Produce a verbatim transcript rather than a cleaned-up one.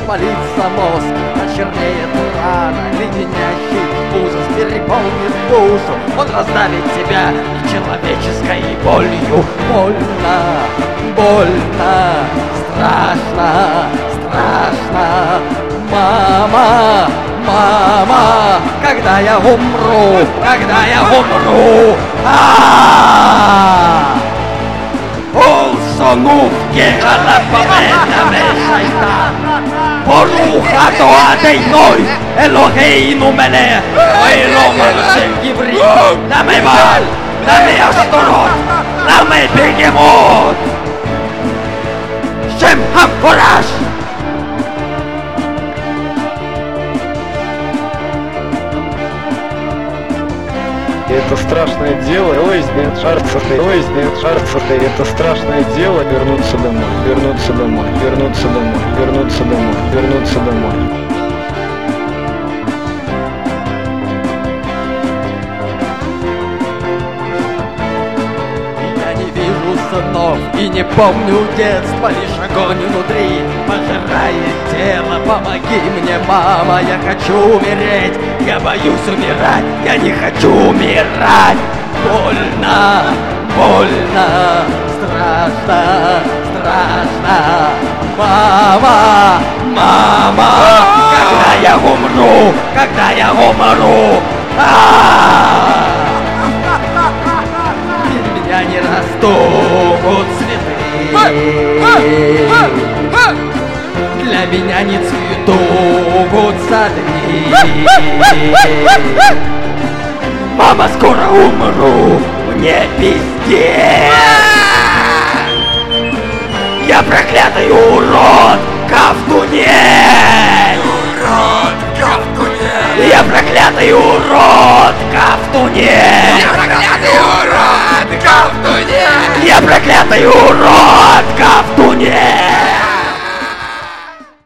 воспалится мозг, почернеет рана, леденящий ужас переполнит душу. Он раздавит тебя нечеловеческой болью. Больно, больно, страшно, страшно. Мама, мама, когда я умру, когда я умру. Ah! Olsonuf kehällä pamena meistä. Poruha toatei noi, Eloheinu menee, oi romansen kivri. Lämme vaan, lämme astunut, lämme pikemut. Shem hamkoras. Это страшное дело, ой, нет, шарцаты, ой, нет, шарцаты, это страшное дело вернуться домой, вернуться домой, вернуться домой, вернуться домой, вернуться домой. Я не вижу снов и не помню детства, лишь огонь внутри пожирает тело. Помоги мне, мама, я хочу умереть, я боюсь умирать, я не хочу умирать. Больно, больно, страшно, страшно. Мама, мама, когда я умру, когда я умру. Без меня не растут цветы, для меня не цветут сады. Мама, скоро умру, мне пиздец. Я проклятый урод, ковтунец. Урод, ковтунец. Я проклятый урод, ковтунец. Я проклятый урод, ковтунец. Я проклятый урод.